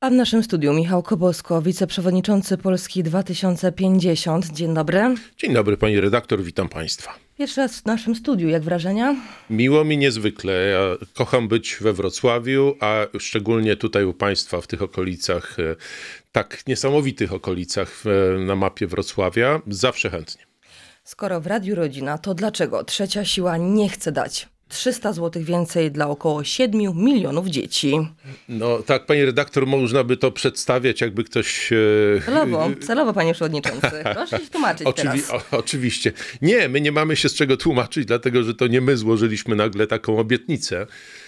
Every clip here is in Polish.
A w naszym studiu Michał Kobosko, wiceprzewodniczący Polski 2050. Dzień dobry. Dzień dobry pani redaktor, witam państwa. Pierwszy raz w naszym studiu, jak wrażenia? Miło mi niezwykle. Ja kocham być we Wrocławiu, a szczególnie tutaj u państwa w tych okolicach, tak niesamowitych okolicach na mapie Wrocławia. Zawsze chętnie. Skoro w Radiu Rodzina, to dlaczego Trzecia Siła nie chce dać 300 zł więcej dla około 7 milionów dzieci? No tak, pani redaktor, można by to przedstawiać, jakby ktoś... Celowo, panie przewodniczący. Proszę się tłumaczyć teraz. Oczywiście. Nie, my nie mamy się z czego tłumaczyć, dlatego że to nie my złożyliśmy nagle taką obietnicę.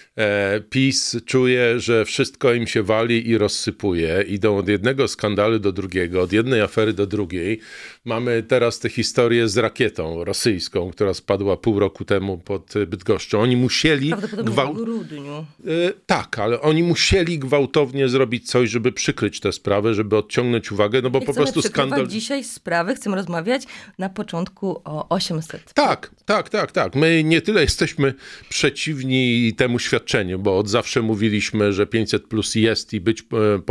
PiS czuje, że wszystko im się wali i rozsypuje. Idą od jednego skandalu do drugiego, od jednej afery do drugiej. Mamy teraz tę historię z rakietą rosyjską, która spadła pół roku temu pod Bydgoszczą. Oni musieli... Prawdopodobnie w grudniu. Tak, ale oni musieli gwałtownie zrobić coś, żeby przykryć tę sprawę, żeby odciągnąć uwagę, no bo po prostu skandal... Dzisiaj sprawy, chcemy rozmawiać na początku o 800. Tak. My nie tyle jesteśmy przeciwni temu świadczeniu, bo od zawsze mówiliśmy, że 500 plus jest i być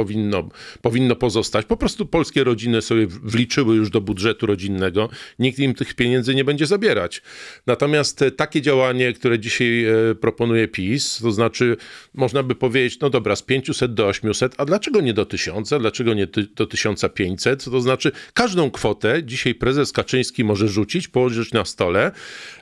powinno pozostać. Po prostu polskie rodziny sobie wliczyły już do budżetu rodzinnego. Nikt im tych pieniędzy nie będzie zabierać. Natomiast takie działanie, które dzisiaj proponuje PiS, to znaczy można by powiedzieć, no dobra, z 500 do 800, a dlaczego nie do 1000? Dlaczego nie do 1500? To znaczy każdą kwotę dzisiaj prezes Kaczyński może rzucić, położyć na stole,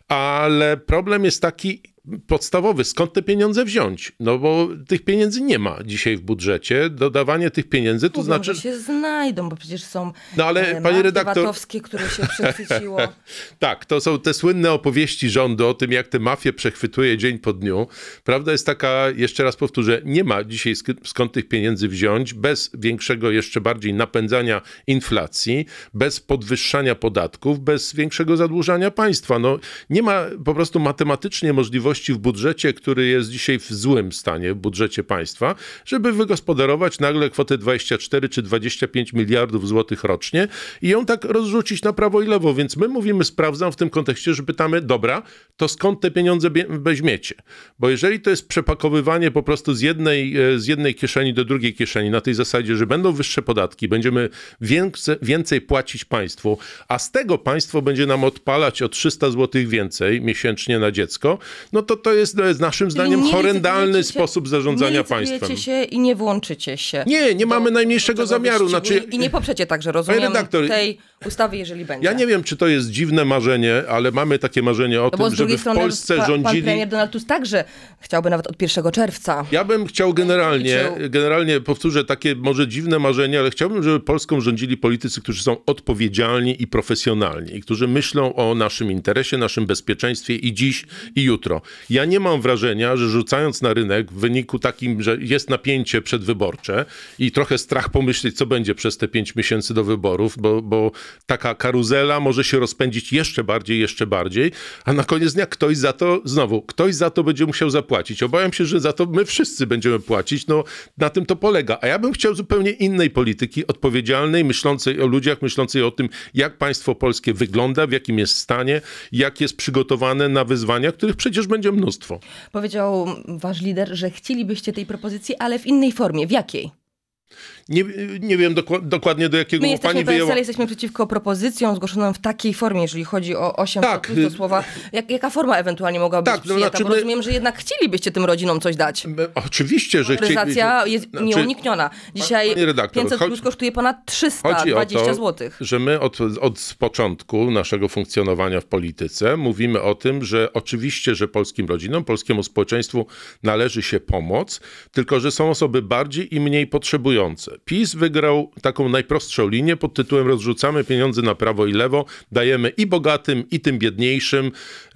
ale problem jest taki podstawowy, skąd te pieniądze wziąć? No bo tych pieniędzy nie ma dzisiaj w budżecie. Dodawanie tych pieniędzy to znaczy... że się znajdą, bo przecież są pani redaktor... VAT-owskie, które się przechwyciło. Tak, to są te słynne opowieści rządu o tym, jak te mafie przechwytuje dzień po dniu. Prawda jest taka, jeszcze raz powtórzę, nie ma dzisiaj skąd tych pieniędzy wziąć, bez większego jeszcze bardziej napędzania inflacji, bez podwyższania podatków, bez większego zadłużania państwa. No, nie ma po prostu matematycznie możliwości w budżecie, który jest dzisiaj w złym stanie, w budżecie państwa, żeby wygospodarować nagle kwotę 24 czy 25 miliardów złotych rocznie i ją tak rozrzucić na prawo i lewo. Więc my mówimy, sprawdzam w tym kontekście, że pytamy, dobra, to skąd te pieniądze weźmiecie? Bo jeżeli to jest przepakowywanie po prostu z jednej kieszeni do drugiej kieszeni, na tej zasadzie, że będą wyższe podatki, będziemy więcej płacić państwu, a z tego państwo będzie nam odpalać o 300 zł więcej miesięcznie na dziecko, no to jest naszym zdaniem horrendalny sposób zarządzania państwem. Nie się i nie włączycie się. Nie mamy najmniejszego zamiaru. I nie poprzecie także, rozumiem, tej ustawy, jeżeli będzie. Ja nie wiem, czy to jest dziwne marzenie, ale mamy takie marzenie o tym, żeby w Polsce rządzili... Pan premier Donald Tusk także chciałby nawet od 1 czerwca. Ja bym chciał generalnie powtórzę takie może dziwne marzenie, ale chciałbym, żeby Polską rządzili politycy, którzy są odpowiedzialni i profesjonalni i którzy myślą o naszym interesie, naszym bezpieczeństwie i dziś, i jutro. Ja nie mam wrażenia, że rzucając na rynek w wyniku takim, że jest napięcie przedwyborcze i trochę strach pomyśleć, co będzie przez te 5 miesięcy do wyborów, bo taka karuzela może się rozpędzić jeszcze bardziej, a na koniec dnia ktoś za to będzie musiał zapłacić. Obawiam się, że za to my wszyscy będziemy płacić, no na tym to polega. A ja bym chciał zupełnie innej polityki, odpowiedzialnej, myślącej o ludziach, myślącej o tym, jak państwo polskie wygląda, w jakim jest stanie, jak jest przygotowane na wyzwania, których przecież będzie mnóstwo. Powiedział wasz lider, że chcielibyście tej propozycji, ale w innej formie. W jakiej? Nie wiem dokładnie do jakiego pani wyjęła. My jesteśmy przeciwko propozycjom zgłoszonym w takiej formie, jeżeli chodzi o 800 plus do słowa. Jaka forma ewentualnie mogłaby być przyjęta? Bo rozumiem, że jednak chcielibyście tym rodzinom coś dać. Oczywiście, że Waloryzacja jest nieunikniona. Dzisiaj 500 plus kosztuje ponad 320 zł. Że my od początku naszego funkcjonowania w polityce mówimy o tym, że oczywiście, że polskim rodzinom, polskiemu społeczeństwu należy się pomoc, tylko że są osoby bardziej i mniej potrzebujące. PiS wygrał taką najprostszą linię pod tytułem rozrzucamy pieniądze na prawo i lewo, dajemy i bogatym, i tym biedniejszym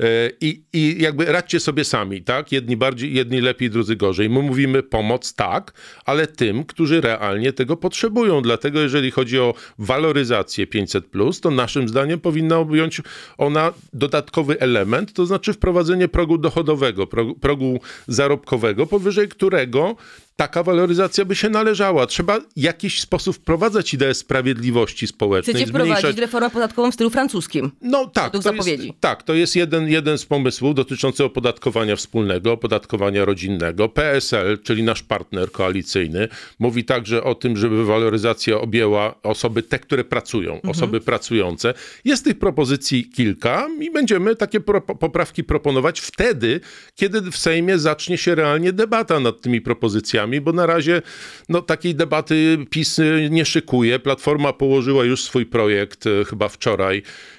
i jakby radźcie sobie sami, tak? Jedni bardziej, jedni lepiej, drudzy gorzej. My mówimy pomoc, tak, ale tym, którzy realnie tego potrzebują. Dlatego jeżeli chodzi o waloryzację 500+, to naszym zdaniem powinna objąć ona dodatkowy element, to znaczy wprowadzenie progu dochodowego, progu zarobkowego, powyżej którego taka waloryzacja by się należała. Trzeba w jakiś sposób wprowadzać ideę sprawiedliwości społecznej. Chcecie wprowadzić reformę podatkową w stylu francuskim? No tak, to jest jeden z pomysłów dotyczący opodatkowania wspólnego, opodatkowania rodzinnego. PSL, czyli nasz partner koalicyjny, mówi także o tym, żeby waloryzacja objęła osoby te, które pracują, osoby pracujące. Jest tych propozycji kilka i będziemy takie poprawki proponować wtedy, kiedy w Sejmie zacznie się realnie debata nad tymi propozycjami, bo na razie takiej debaty PiS nie szykuje. Platforma położyła już swój projekt chyba wczoraj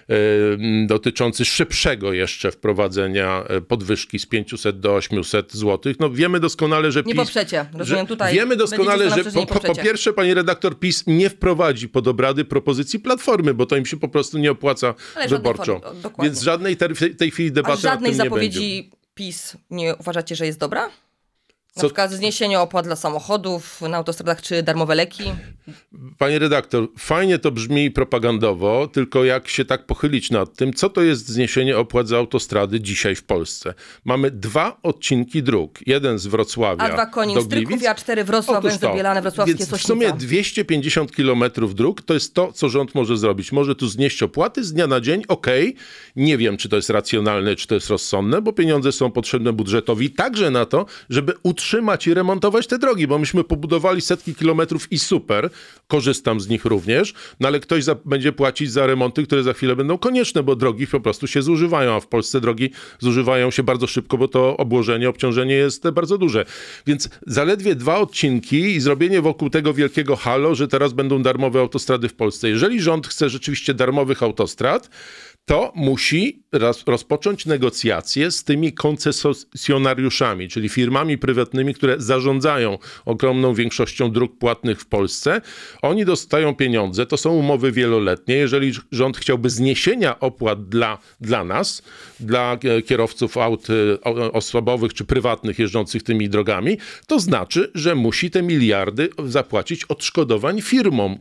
dotyczący szybszego jeszcze wprowadzenia podwyżki z 500 do 800 zł. Wiemy doskonale, że PiS... Nie poprzecie. Rozumiem, tutaj wiemy doskonale, że po pierwsze, pani redaktor, PiS nie wprowadzi pod obrady propozycji Platformy, bo to im się po prostu nie opłaca wyborczo. Więc żadnej tej chwili debaty żadnej zapowiedzi nie będzie. PiS nie uważacie, że jest dobra? Na przykład zniesienie opłat dla samochodów na autostradach czy darmowe leki? Panie redaktor, fajnie to brzmi propagandowo, tylko jak się tak pochylić nad tym, co to jest zniesienie opłat za autostrady dzisiaj w Polsce. Mamy 2 odcinki dróg. Jeden z Wrocławia A 2 Konin-Stryków i A4 Wrocław, Węzeł-Bielane, Wrocławskie, Sośnica. W sumie 250 kilometrów dróg to jest to, co rząd może zrobić. Może tu znieść opłaty z dnia na dzień, okej. Nie wiem, czy to jest racjonalne, czy to jest rozsądne, bo pieniądze są potrzebne budżetowi także na to, żeby utrzymać i remontować te drogi, bo myśmy pobudowali setki kilometrów i super, korzystam z nich również, ale ktoś będzie płacić za remonty, które za chwilę będą konieczne, bo drogi po prostu się zużywają, a w Polsce drogi zużywają się bardzo szybko, bo to obciążenie jest bardzo duże. Więc zaledwie 2 odcinki i zrobienie wokół tego wielkiego halo, że teraz będą darmowe autostrady w Polsce. Jeżeli rząd chce rzeczywiście darmowych autostrad, to musi rozpocząć negocjacje z tymi koncesjonariuszami, czyli firmami prywatnymi, które zarządzają ogromną większością dróg płatnych w Polsce. Oni dostają pieniądze, to są umowy wieloletnie. Jeżeli rząd chciałby zniesienia opłat dla nas, dla kierowców aut osobowych czy prywatnych jeżdżących tymi drogami, to znaczy, że musi te miliardy zapłacić odszkodowań firmom,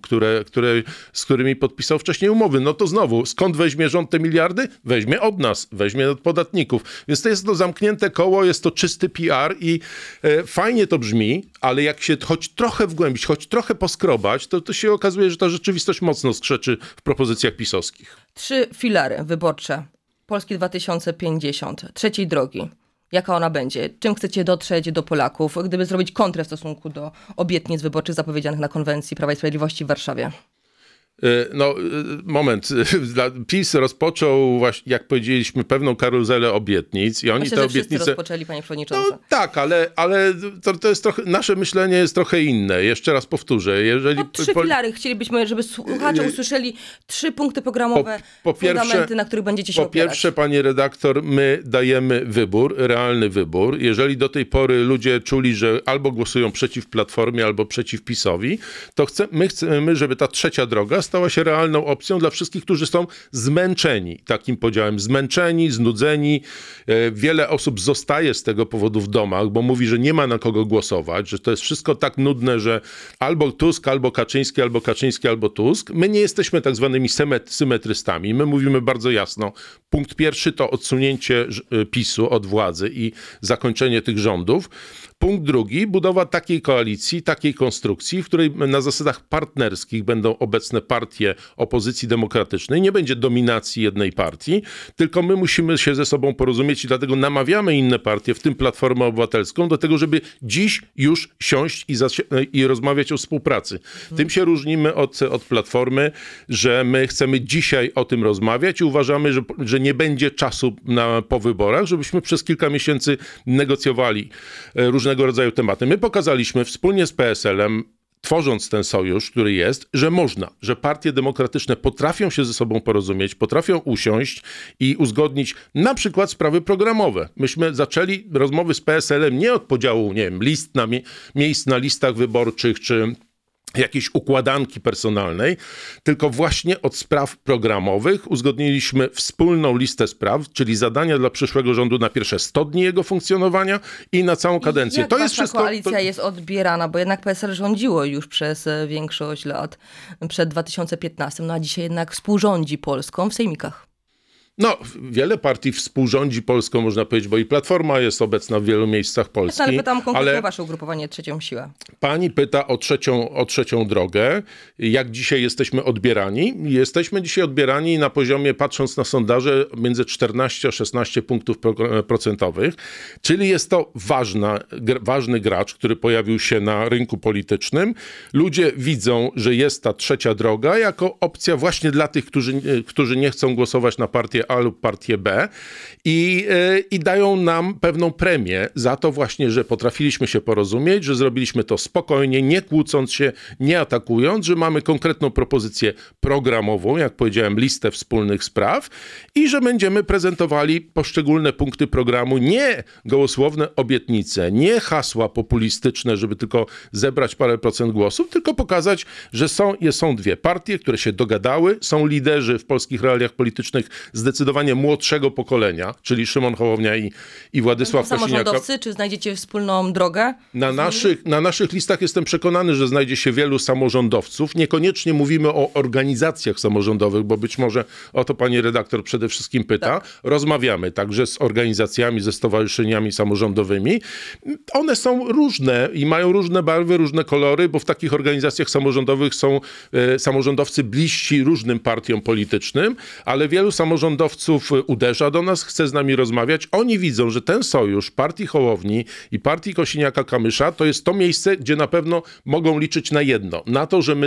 z którymi podpisał wcześniej umowy. No to znowu, skąd weźmie rząd te miliardy? Weźmie od nas, weźmie od podatników. Więc to jest to zamknięte koło, jest to czysty PR i fajnie to brzmi, ale jak się choć trochę wgłębić, choć trochę poskrobać, to się okazuje, że ta rzeczywistość mocno skrzeczy w propozycjach pisowskich. 3 filary wyborcze. Polski 2050. Trzeciej drogi. Jaka ona będzie? Czym chcecie dotrzeć do Polaków, gdyby zrobić kontrę w stosunku do obietnic wyborczych zapowiedzianych na konwencji Prawa i Sprawiedliwości w Warszawie? Moment. PiS rozpoczął, właśnie, jak powiedzieliśmy, pewną karuzelę obietnic i oni Myślę, te że obietnice wszyscy rozpoczęli, panie przewodniczący. No tak, ale to jest trochę, nasze myślenie jest trochę inne. Jeszcze raz powtórzę. Jeżeli 3 filary chcielibyśmy, żeby słuchacze usłyszeli 3 punkty programowe, fundamenty, na których będziecie się opierać. Po pierwsze, panie redaktor, my dajemy wybór, realny wybór. Jeżeli do tej pory ludzie czuli, że albo głosują przeciw Platformie, albo przeciw PiS-owi, to my chcemy, żeby ta trzecia droga stała się realną opcją dla wszystkich, którzy są zmęczeni takim podziałem. Zmęczeni, znudzeni. Wiele osób zostaje z tego powodu w domach, bo mówi, że nie ma na kogo głosować, że to jest wszystko tak nudne, że albo Tusk, albo Kaczyński, albo Kaczyński, albo Tusk. My nie jesteśmy tak zwanymi symetrystami. My mówimy bardzo jasno. Punkt pierwszy to odsunięcie PiS-u od władzy i zakończenie tych rządów. Punkt drugi, budowa takiej koalicji, takiej konstrukcji, w której na zasadach partnerskich będą obecne partie opozycji demokratycznej. Nie będzie dominacji jednej partii, tylko my musimy się ze sobą porozumieć i dlatego namawiamy inne partie, w tym Platformę Obywatelską, do tego, żeby dziś już siąść i rozmawiać o współpracy. Tym się różnimy od Platformy, że my chcemy dzisiaj o tym rozmawiać i uważamy, że nie będzie czasu po wyborach, żebyśmy przez kilka miesięcy negocjowali różnego rodzaju tematy. My pokazaliśmy wspólnie z PSL-em, tworząc ten sojusz, który jest, że można, że partie demokratyczne potrafią się ze sobą porozumieć, potrafią usiąść i uzgodnić na przykład sprawy programowe. Myśmy zaczęli rozmowy z PSL-em nie od podziału, nie wiem, miejsc na listach wyborczych, czy jakiejś układanki personalnej, tylko właśnie od spraw programowych uzgodniliśmy wspólną listę spraw, czyli zadania dla przyszłego rządu na pierwsze 100 dni jego funkcjonowania i na całą kadencję. Jak to jest wszystko. Koalicja jest odbierana, bo jednak PSL rządziło już przez większość lat przed 2015, no a dzisiaj jednak współrządzi Polską w sejmikach. No, wiele partii współrządzi Polską, można powiedzieć, bo i Platforma jest obecna w wielu miejscach Polski. Ale pytam konkretnie o wasze ugrupowanie Trzecią Siłę. Pani pyta o trzecią drogę. Jak dzisiaj jesteśmy odbierani? Jesteśmy dzisiaj odbierani na poziomie, patrząc na sondaże, między 14 a 16 punktów procentowych, czyli jest to ważny gracz, który pojawił się na rynku politycznym. Ludzie widzą, że jest ta trzecia droga jako opcja właśnie dla tych, którzy nie chcą głosować na partię A lub partię B i dają nam pewną premię za to właśnie, że potrafiliśmy się porozumieć, że zrobiliśmy to spokojnie, nie kłócąc się, nie atakując, że mamy konkretną propozycję programową, jak powiedziałem, listę wspólnych spraw i że będziemy prezentowali poszczególne punkty programu, nie gołosłowne obietnice, nie hasła populistyczne, żeby tylko zebrać parę procent głosów, tylko pokazać, że są dwie partie, które się dogadały, są liderzy w polskich realiach politycznych zdecydowanie młodszego pokolenia, czyli Szymon Hołownia i Władysław Kosiniak. Samorządowcy, czy znajdziecie wspólną drogę? Na naszych listach jestem przekonany, że znajdzie się wielu samorządowców. Niekoniecznie mówimy o organizacjach samorządowych, bo być może o to pani redaktor przede wszystkim pyta. Tak. Rozmawiamy także z organizacjami, ze stowarzyszeniami samorządowymi. One są różne i mają różne barwy, różne kolory, bo w takich organizacjach samorządowych są samorządowcy bliżsi różnym partiom politycznym, ale wielu samorządowców uderza do nas, chce z nami rozmawiać. Oni widzą, że ten sojusz partii Hołowni i partii Kosiniaka-Kamysza to jest to miejsce, gdzie na pewno mogą liczyć na jedno. Na to, że my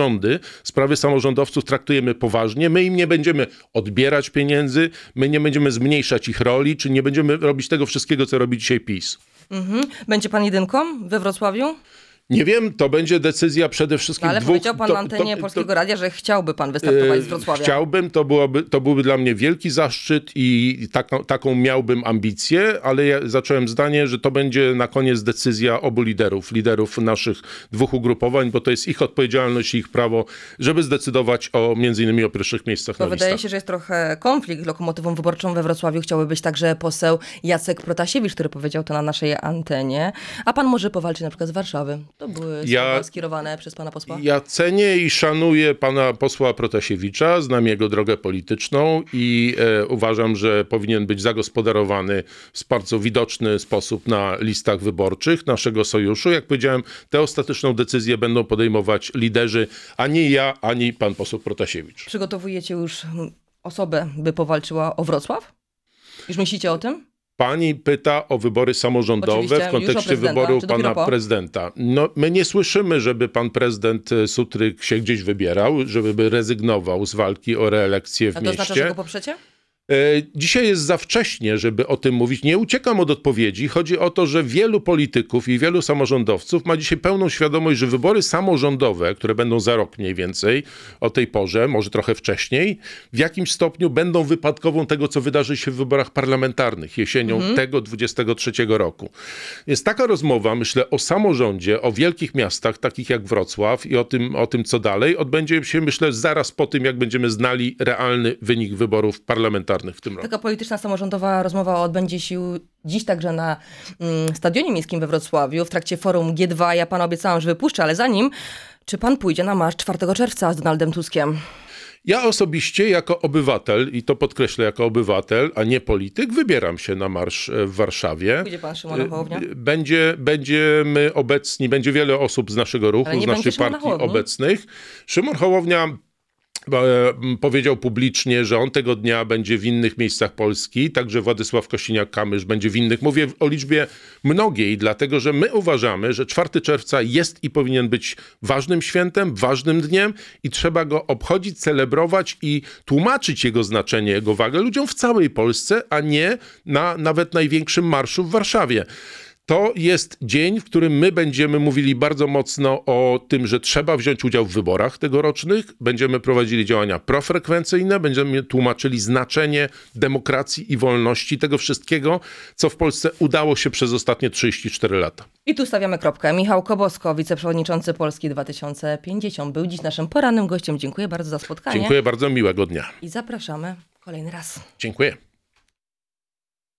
sprawy samorządowców traktujemy poważnie. My im nie będziemy odbierać pieniędzy, my nie będziemy zmniejszać ich roli, czy nie będziemy robić tego wszystkiego, co robi dzisiaj PiS. Będzie pan jedynką we Wrocławiu? Nie wiem, to będzie decyzja przede wszystkim ale powiedział pan na antenie Polskiego Radia, że chciałby pan wystartować z Wrocławia. Chciałbym, to byłby dla mnie wielki zaszczyt i taką miałbym ambicję, ale ja zacząłem zdanie, że to będzie na koniec decyzja obu liderów naszych dwóch ugrupowań, bo to jest ich odpowiedzialność i ich prawo, żeby zdecydować między innymi o pierwszych miejscach na listach. Wydaje się, że jest trochę konflikt. Lokomotywą wyborczą we Wrocławiu chciałby być także poseł Jacek Protasiewicz, który powiedział to na naszej antenie. A pan może powalczyć na przykład z Warszawy. To były słowa skierowane przez pana posła? Ja cenię i szanuję pana posła Protasiewicza, znam jego drogę polityczną i uważam, że powinien być zagospodarowany w bardzo widoczny sposób na listach wyborczych naszego sojuszu. Jak powiedziałem, tę ostateczną decyzję będą podejmować liderzy, ani ja, ani pan poseł Protasiewicz. Przygotowujecie już osobę, by powalczyła o Wrocław? Już myślicie o tym? Pani pyta o wybory samorządowe oczywiście, w kontekście wyboru pana prezydenta. No, my nie słyszymy, żeby pan prezydent Sutryk się gdzieś wybierał, żeby rezygnował z walki o reelekcję w mieście. A to znaczy, że go poprzecie? Dzisiaj jest za wcześnie, żeby o tym mówić. Nie uciekam od odpowiedzi. Chodzi o to, że wielu polityków i wielu samorządowców ma dzisiaj pełną świadomość, że wybory samorządowe, które będą za rok mniej więcej o tej porze, może trochę wcześniej, w jakimś stopniu będą wypadkową tego, co wydarzy się w wyborach parlamentarnych jesienią tego 23 roku. Jest taka rozmowa, myślę, o samorządzie, o wielkich miastach, takich jak Wrocław i o tym, co dalej, odbędzie się, myślę, zaraz po tym, jak będziemy znali realny wynik wyborów parlamentarnych w tym roku. Taka polityczna, samorządowa rozmowa odbędzie się dziś także na Stadionie Miejskim we Wrocławiu w trakcie forum G2. Ja panu obiecałam, że wypuszczę, ale zanim, czy pan pójdzie na marsz 4 czerwca z Donaldem Tuskiem? Ja osobiście jako obywatel, i to podkreślę jako obywatel, a nie polityk, wybieram się na marsz w Warszawie. Pójdzie pan Szymon Hołownia? Będziemy obecni, będzie wiele osób z naszego ruchu, z naszej partii obecnych. Szymon Hołownia powiedział publicznie, że on tego dnia będzie w innych miejscach Polski, także Władysław Kosiniak-Kamysz będzie w innych. Mówię o liczbie mnogiej, dlatego że my uważamy, że 4 czerwca jest i powinien być ważnym świętem, ważnym dniem i trzeba go obchodzić, celebrować i tłumaczyć jego znaczenie, jego wagę ludziom w całej Polsce, a nie na nawet największym marszu w Warszawie. To jest dzień, w którym my będziemy mówili bardzo mocno o tym, że trzeba wziąć udział w wyborach tegorocznych. Będziemy prowadzili działania profrekwencyjne, będziemy tłumaczyli znaczenie demokracji i wolności, tego wszystkiego, co w Polsce udało się przez ostatnie 34 lata. I tu stawiamy kropkę. Michał Kobosko, wiceprzewodniczący Polski 2050, był dziś naszym porannym gościem. Dziękuję bardzo za spotkanie. Dziękuję bardzo, miłego dnia. I zapraszamy kolejny raz. Dziękuję.